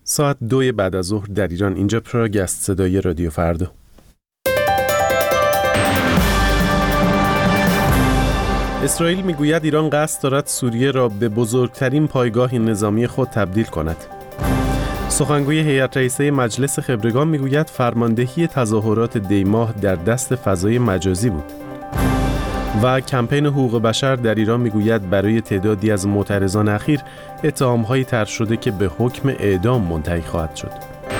ساعت 2 بعد از ظهر در ایران. اینجا پراگ است، صدای رادیو فردا. اسرائیل میگوید ایران قصد دارد سوریه را به بزرگترین پایگاه نظامی خود تبدیل کند. سخنگوی هیئت رئیسه مجلس خبرگان میگوید فرماندهی تظاهرات دیماه در دست فضای مجازی بود. و کمپین حقوق بشر در ایران میگوید برای تعدادی از معترضان اخیر اتهام‌هایی طرح شده که به حکم اعدام منتهی خواهد شد.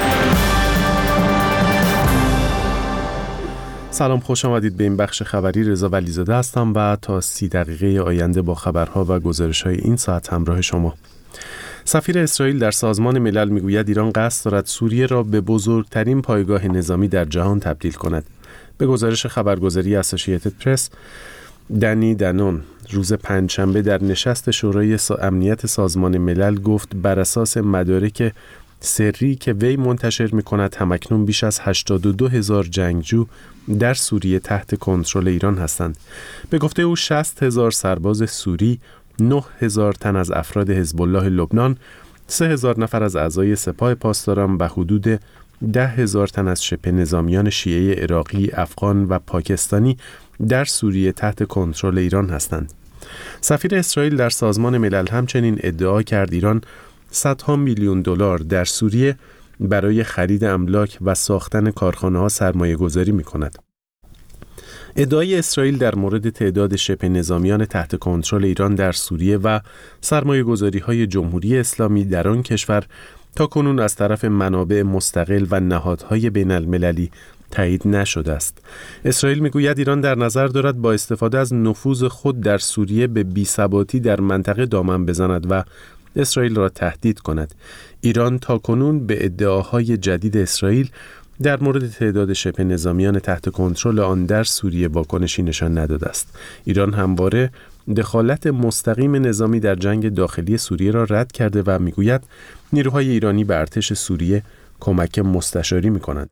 سلام، خوش آمدید به این بخش خبری. رضا ولیزاده هستم و تا 30 دقیقه آینده با خبرها و گزارش‌های این ساعت همراه شما. سفیر اسرائیل در سازمان ملل میگوید ایران قصد دارد سوریه را به بزرگترین پایگاه نظامی در جهان تبدیل کند. به گزارش خبرگزاری اسوسییتد پرس، دنی دانون روز پنجشنبه در نشست شورای امنیت سازمان ملل گفت بر اساس مدارک سری که وی منتشر می‌کند همکنون بیش از 82,000 جنگجو در سوریه تحت کنترل ایران هستند. به گفته او 60,000 سرباز سوری، 9,000 تن از افراد حزب الله لبنان، 3,000 نفر از اعضای سپاه پاسداران و حدود 10,000 تن از شبه نظامیان شیعه عراقی، افغان و پاکستانی در سوریه تحت کنترل ایران هستند. سفیر اسرائیل در سازمان ملل همچنین ادعا کرد ایران صدها میلیون دلار در سوریه برای خرید املاک و ساختن کارخانه‌ها سرمایه‌گذاری می‌کند. ادعای اسرائیل در مورد تعداد شبه نظامیان تحت کنترل ایران در سوریه و سرمایه‌گذاری‌های جمهوری اسلامی در آن کشور تاکنون از طرف منابع مستقل و نهادهای بین‌المللی تایید نشده است. اسرائیل میگوید ایران در نظر دارد با استفاده از نفوذ خود در سوریه به بی‌ثباتی در منطقه دامن بزند و اسرائیل را تهدید کند. ایران تاکنون به ادعاهای جدید اسرائیل در مورد تعداد شبه نظامیان تحت کنترل آن در سوریه واکنشی نشان نداده است. ایران همواره دخالت مستقیم نظامی در جنگ داخلی سوریه را رد کرده و میگوید نیروهای ایرانی به ارتش سوریه کمک مستشاری می‌کنند.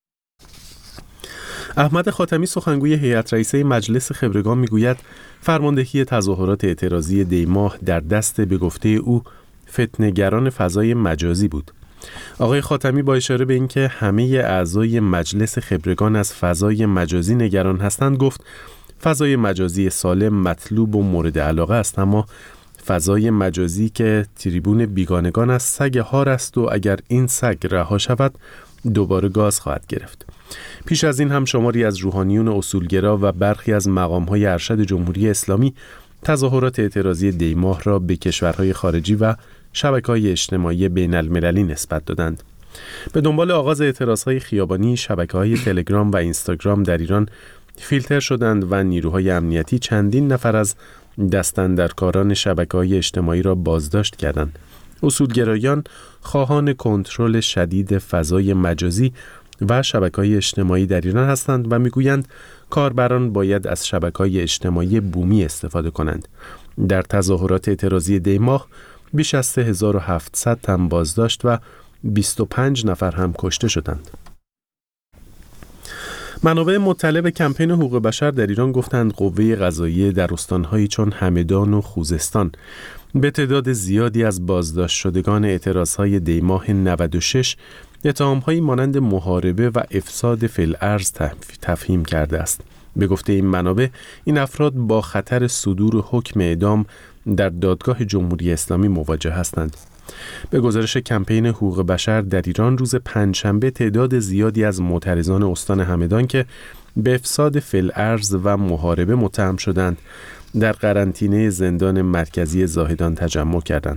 احمد خاتمی سخنگوی هیئت رئیسه مجلس خبرگان میگوید فرماندهی تظاهرات اعتراضی دیماه در دست به گفته او فتنه‌گران فضای مجازی بود. آقای خاتمی با اشاره به اینکه همه اعضای مجلس خبرگان از فضای مجازی نگران هستند گفت فضای مجازی سالم مطلوب و مورد علاقه است، اما فضای مجازی که تریبون بیگانگان از سگ هار است و اگر این سگ رها شود دوباره گاز خواهد گرفت. پیش از این هم شماری از روحانیون اصولگرا و برخی از مقام‌های ارشد جمهوری اسلامی تظاهرات اعتراضی دیماه را به کشورهای خارجی و شبکه‌های اجتماعی بین‌المللی نسبت دادند. به دنبال آغاز اعتراضهای خیابانی، شبکه‌های تلگرام و اینستاگرام در ایران فیلتر شدند و نیروهای امنیتی چندین نفر از دستاندرکاران شبکه‌های اجتماعی را بازداشت کردند. اصولگرایان خواهان کنترل شدید فضای مجازی و شبکه‌های اجتماعی در ایران هستند و میگویند کاربران باید از شبکه‌های اجتماعی بومی استفاده کنند. در تظاهرات اعتراضی دیماه بیش از 3700 تن بازداشت و 25 نفر هم کشته شدند. منابع مطلع به کمپین حقوق بشر در ایران گفتند قوه قضاییه در استان‌هایی چون همدان و خوزستان به تعداد زیادی از بازداشت شدگان اعتراضهای دیماه 96 اتهام‌هایی مانند محاربه و افساد فی الارض تفهیم کرده است. به گفته این منابع این افراد با خطر صدور حکم اعدام در دادگاه جمهوری اسلامی مواجه هستند. به گزارش کمپین حقوق بشر در ایران روز پنجشنبه تعداد زیادی از معترضان استان همدان که به افساد فی الارض و محاربه متهم شدند در قرنطینه زندان مرکزی زاهدان تجمع کردند.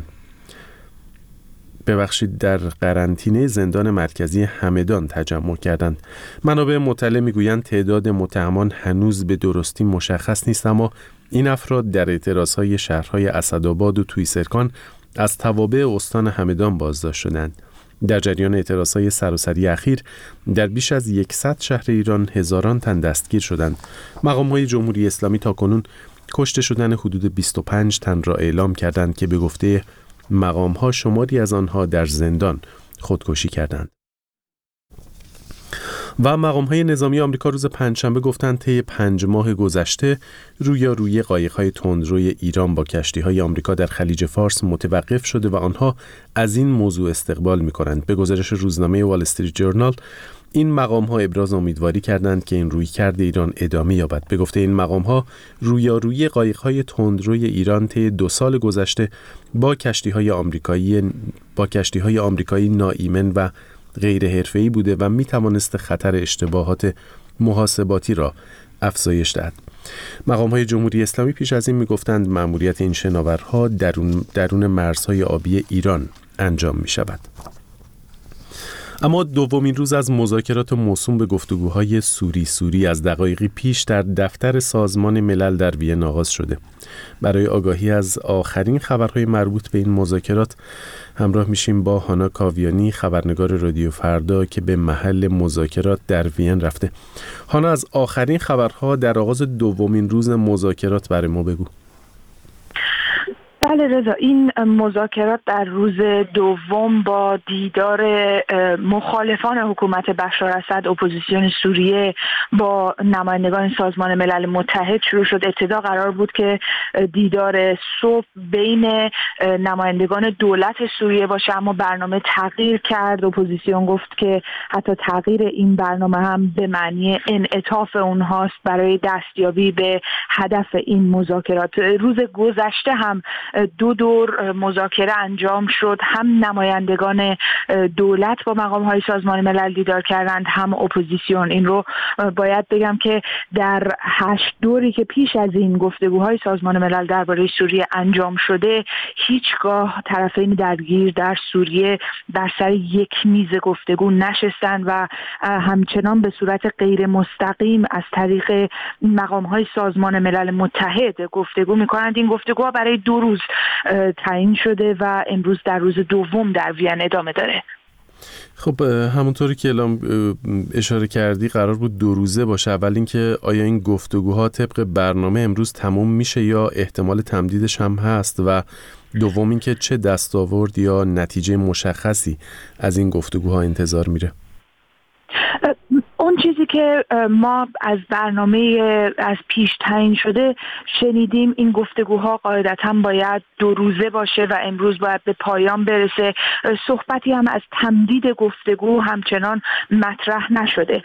در قرنطینه زندان مرکزی همدان تجمع کردند. منابع مطلع میگویند تعداد متهمان هنوز به درستی مشخص نیست، اما این افراد در اعتراضهای شهرهای اسدآباد و تویسرکان از توابع استان همدان بازداشت شدند. در جریان اعتراضهای سراسری اخیر در بیش از 100 شهر ایران هزاران تن دستگیر شدند. مقام‌های جمهوری اسلامی تاکنون کشته شدن حدود 25 تن را اعلام کردند که به گفته مقام‌ها شماری از آنها در زندان خودکشی کردند. و مقام‌های نظامی آمریکا روز پنجشنبه گفتند طی 5 ماه گذشته رویارویی قایق‌های تندروی ایران با کشتی‌های آمریکا در خلیج فارس متوقف شده و آنها از این موضوع استقبال می‌کنند. به گزارش روزنامه وال استریت جورنال، این مقام‌ها ابراز امیدواری کردند که این رویکرد ایران ادامه یابد. به گفته این مقام‌ها، رویارویی قایق‌های تندروی ایران طی 2 سال گذشته با کشتی‌های آمریکایی ناایمن و غیر حرفه‌ای بوده و می‌توانست خطر اشتباهات محاسباتی را افزایش دهد. مقام‌های جمهوری اسلامی پیش از این می‌گفتند مأموریت این شناورها درون مرزهای آبی ایران انجام می‌شود. اما دومین روز از مذاکرات موسوم به گفتگوهای سوری از دقایقی پیش در دفتر سازمان ملل در وین آغاز شده. برای آگاهی از آخرین خبرهای مربوط به این مذاکرات همراه میشیم با هانا کاویانی، خبرنگار رادیو فردا که به محل مذاکرات در وین رفته. هانا، از آخرین خبرها در آغاز دومین روز مذاکرات برای ما بگو. بله رضا، این مذاکرات در روز دوم با دیدار مخالفان حکومت بشار اسد، اپوزیسیون سوریه با نمایندگان سازمان ملل متحد شروع شد. ابتدا قرار بود که دیدار صبح بین نمایندگان دولت سوریه باشه، اما برنامه تغییر کرد. اپوزیسیون گفت که حتی تغییر این برنامه هم به معنی انعطاف اونهاست برای دستیابی به هدف این مذاکرات. روز گذشته هم 2 دور مذاکره انجام شد. هم نمایندگان دولت با مقام‌های سازمان ملل دیدار کردند، هم اپوزیسیون. این رو باید بگم که در 8 دوری که پیش از این گفتگوهای سازمان ملل درباره سوریه انجام شده، هیچگاه طرفین درگیر در سوریه در سر یک میز گفتگو نشستند و همچنان به صورت غیر مستقیم از طریق مقام‌های سازمان ملل متحد گفتگو می‌کنند. این گفتگوها برای 2 روز تعیین شده و امروز در روز دوم در وین ادامه داره. خب همونطوری که اعلام اشاره کردی قرار بود 2 روزه باشه. اول اینکه آیا این گفتگوها طبق برنامه امروز تموم میشه یا احتمال تمدیدش هم هست، و دوم اینکه چه دستاورد یا نتیجه مشخصی از این گفتگوها انتظار میره؟ اون چیزی که ما از برنامه از پیش تعیین شده شنیدیم، این گفتگوها قاعدتاً باید 2 روزه باشه و امروز باید به پایان برسه. صحبتی هم از تمدید گفتگو همچنان مطرح نشده.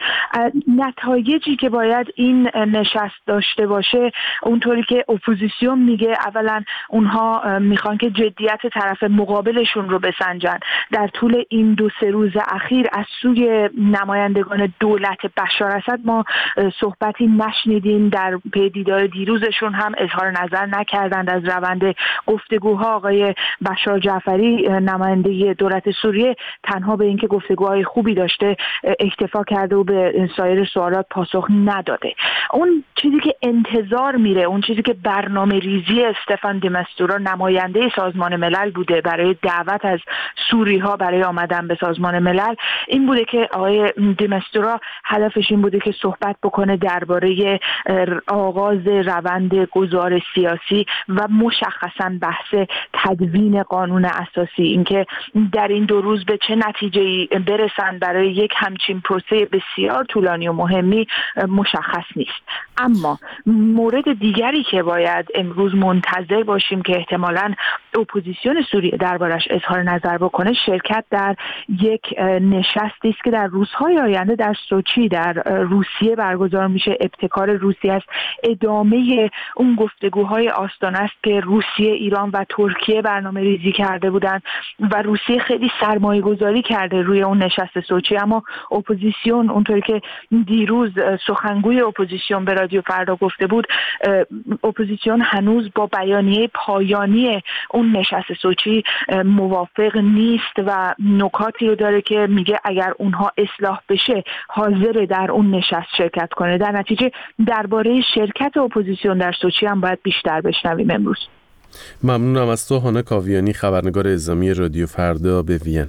نتایجی که باید این نشست داشته باشه، اونطوری که اپوزیسیون میگه، اولا اونها میخوان که جدیت طرف مقابلشون رو بسنجن. در طول این 2-3 روز اخیر از سوی نمایندگان دولت بشار اسد ما صحبتی نشنیدیم. در پی دیدار دیروزشون هم اظهار نظر نکردند از روند گفتگوها. آقای بشار جعفری، نماینده دولت سوریه، تنها به اینکه گفتگوهای خوبی داشته اکتفا کرده و به سایر سوالات پاسخ نداده. اون چیزی که انتظار میره، اون چیزی که برنامه ریزی استفان دی مستورا، نماینده سازمان ملل بوده برای دعوت از سوری ها برای آمدن به سازمان ملل، این بوده که آقای دی مستورا هدفش این بوده که صحبت بکنه درباره آغاز روند گذار سیاسی و مشخصاً بحث تدوین قانون اساسی. اینکه در این 2 روز به چه نتیجه‌ای برسن برای یک همچین پروسه بسیار طولانی و مهمی مشخص نیست. اما مورد دیگری که باید امروز منتظر باشیم که احتمالاً اپوزیسیون سوریه دربارش اظهار نظر بکنه، شرکت در یک نشستی است که در روزهای آینده در سوچی در روسیه برگزار میشه. ابتکار روسیه است، ادامه اون گفتگوهای آستانه است که روسیه، ایران و ترکیه برنامه ریزی کرده بودند و روسیه خیلی سرمایه گذاری کرده روی اون نشست سوچی. اما اپوزیسیون، اونطوری که دیروز سخنگوی اپوزیسیون به رادیو فردا گفته بود، اپوزیسیون هنوز با بیانیه پایانی اون نشست سوچی موافق نیست و نکاتی رو داره که میگه اگر اونها اصلاح بشه حاضر در اون نشست شرکت کنه. در نتیجه درباره شرکت اپوزیسیون در سوچی هم باید بیشتر بشنویم امروز. ممنونم از تو هانا کاویانی، خبرنگار اعزامی رادیو فردا به وین.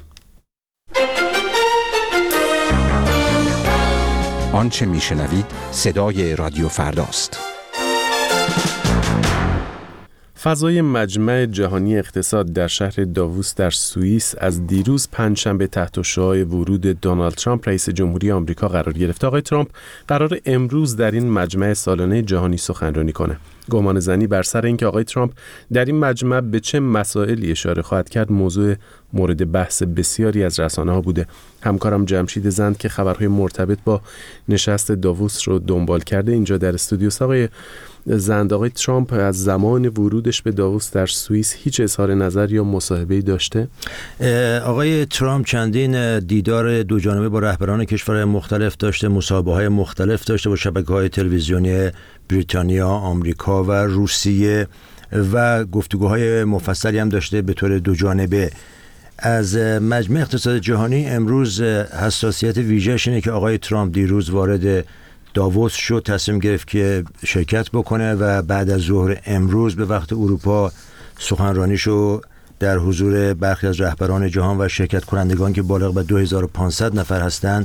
آنچه میشنوید صدای رادیو فرداست. فضای مجمع جهانی اقتصاد در شهر داووس در سوئیس از دیروز پنجشنبه تحت شعاع ورود دونالد ترامپ رئیس جمهوری آمریکا قرار گرفت. آقای ترامپ قرار امروز در این مجمع سالانه جهانی سخنرانی کنه. گمان زنی بر سر اینکه آقای ترامپ در این مجمع به چه مسائلی اشاره خواهد کرد موضوع مورد بحث بسیاری از رسانه‌ها بوده. همکارم جمشید زند که خبرهای مرتبط با نشست داووس رو دنبال کرده اینجا در استودیو. آقای زند، آقای ترامپ از زمان ورودش به داووس در سوئیس هیچ اظهار نظر یا مصاحبه‌ای داشته؟ آقای ترامپ چندین دیدار دو جانبه با رهبران کشورهای مختلف داشته، مصاحبه‌های مختلف داشته با شبکه‌های تلویزیونی بریتانیا، آمریکا و روسیه و گفتگوهای مفصلی هم داشته به طور دو جانبه. از مجمع اقتصاد جهانی امروز حساسیت ویژه‌اش اینه که آقای ترامپ دیروز وارد داووس شد، تصمیم گرفت که شرکت بکنه و بعد از ظهر امروز به وقت اروپا سخنرانیشو در حضور برخی از رهبران جهان و شرکت کنندگان که بالغ به 2500 نفر هستند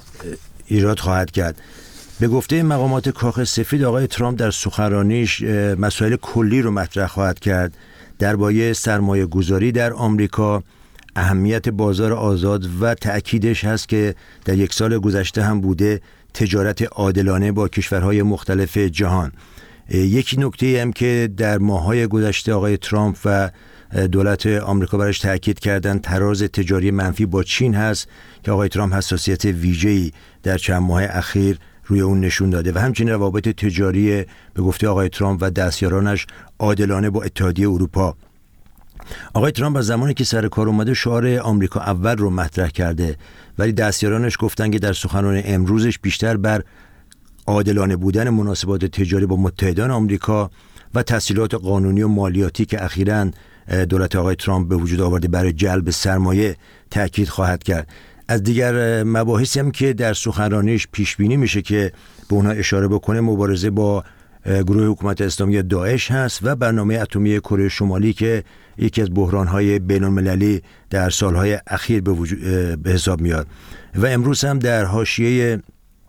ایراد خواهد کرد. به گفته مقامات کاخ سفید آقای ترامپ در سخنرانیش مسائل کلی رو مطرح خواهد کرد درباره سرمایه گذاری در آمریکا، اهمیت بازار آزاد و تأکیدش هست که در یک سال گذشته هم بوده تجارت عادلانه با کشورهای مختلف جهان. یکی نکته هم که در ماه‌های گذشته آقای ترامپ و دولت آمریکا برش تأکید کردن تراز تجاری منفی با چین هست که آقای ترامپ حساسیت ویژه‌ای در چند ماه اخیر روی اون نشون داده و همچنین روابط تجاری به گفته آقای ترامپ و دستیارانش عادلانه با اتحادیه اروپا. آقای ترامپ از زمانی که سر کار اومده شعار آمریکا اول رو مطرح کرده، ولی دستیارانش گفتن که در سخنرانی امروزش بیشتر بر عادلانه بودن مناسبات تجاری با متحدان آمریکا و تسهیلات قانونی و مالیاتی که اخیراً دولت آقای ترامپ به وجود آورده برای جلب سرمایه تأکید خواهد کرد. از دیگر مباحثی هم که در سخنرانیش پیش بینی میشه که به اونها اشاره بکنه مبارزه با گروه حکومت اسلامی داعش هست و برنامه اتمی کره شمالی که یکی از بحران‌های بین‌المللی در سالهای اخیر به حساب میاد. و امروز هم در حاشیه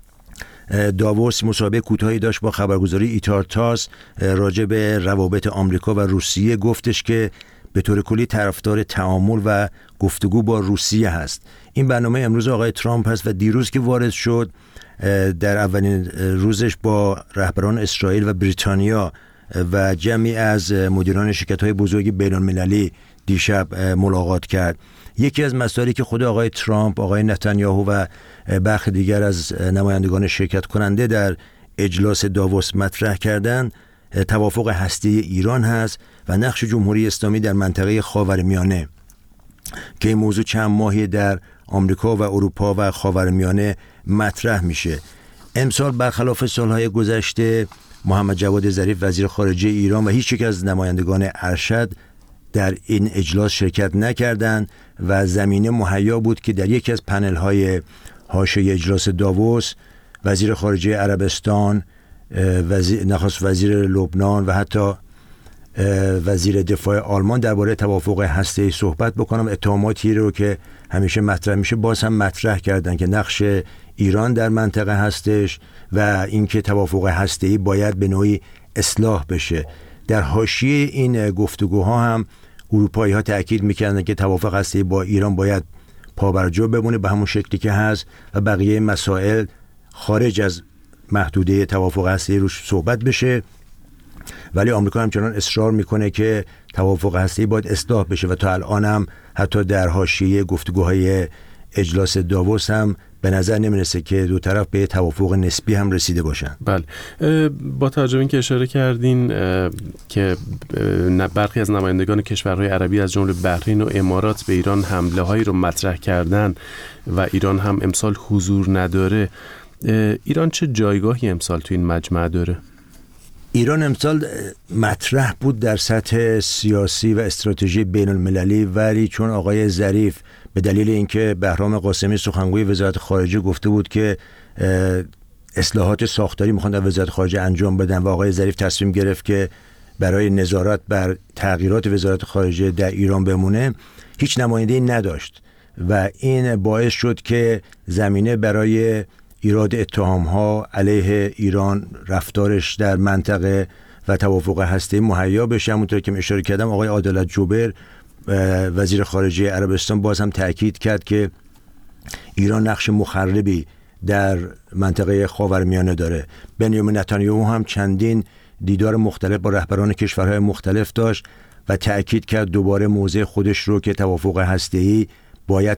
داووس مصاحبه کوتاهی داشت با خبرگزاری ایتار تاس راجع به روابط آمریکا و روسیه. گفتش که به طور کلی طرفدار تعامل و گفتگو با روسیه هست. این برنامه امروز آقای ترامپ هست و دیروز که وارد شد در اولین روزش با رهبران اسرائیل و بریتانیا و جمعی از مدیران شرکت‌های بزرگ بین‌المللی دیشب ملاقات کرد. یکی از مسائلی که خود آقای ترامپ، آقای نتانیاهو و برخی دیگر از نمایندگان شرکت کننده در اجلاس داووس مطرح کردند توافق هسته‌ای ایران هست و نقش جمهوری اسلامی در منطقه خاورمیانه که این موضوع چند ماهی در آمریکا و اروپا و خاورمیانه مطرح میشه. امسال برخلاف سالهای گذشته محمد جواد ظریف وزیر خارجه ایران و هیچ یک از نمایندگان ارشد در این اجلاس شرکت نکردند و زمینه مهیا بود که در یکی از پنل‌های حاشیه اجلاس داووس وزیر خارجه عربستان، نخست وزیر لبنان و حتی وزیر دفاع آلمان درباره توافق هسته‌ای صحبت بکنم. اتهاماتی رو که همیشه مطرح میشه باز هم مطرح کردن که نقش ایران در منطقه هستش و اینکه توافق هسته‌ای باید به نوعی اصلاح بشه. در حاشیه این گفتگوها هم اروپایی‌ها تأکید می‌کردن که توافق هسته‌ای با ایران باید پابرجا بمونه به همون شکلی که هست و بقیه مسائل خارج از محدوده توافق هسته‌ای روش صحبت بشه. ولی آمریکا همچنان اصرار میکنه که توافق هسته‌ای باید اصلاح بشه و تا الان هم حتی در حاشیه گفتگوهای اجلاس داووس هم به نظر نمیرسه که دو طرف به توافق نسبی هم رسیده باشن. بله، با توجه به اینکه اشاره کردین که برخی از نمایندگان کشورهای عربی از جمله بحرین و امارات به ایران حمله هایی رو مطرح کردن و ایران هم امسال حضور نداره، ایران چه جایگاهی امسال تو این مجمع داره؟ ایران امسال مطرح بود در سطح سیاسی و استراتژی بین المللی، ولی چون آقای ظریف به دلیل اینکه بهرام قاسمی سخنگوی وزارت خارجه گفته بود که اصلاحات ساختاری میخوان در وزارت خارجه انجام بدن و آقای ظریف تصمیم گرفت که برای نظارت بر تغییرات وزارت خارجه در ایران بمونه، هیچ نماینده‌ای نداشت و این باعث شد که زمینه برای ایراد اتهام‌ها علیه ایران، رفتارش در منطقه و توافق هسته‌ای مهیا بشه. همونطور که اشاره کردم آقای عادل جبر وزیر خارجه عربستان باز هم تأکید کرد که ایران نقش مخربی در منطقه خاورمیانه داره. بنیامین نتانیاهو هم چندین دیدار مختلف با رهبران کشورهای مختلف داشت و تأکید کرد دوباره موضع خودش رو که توافق هسته‌ای باید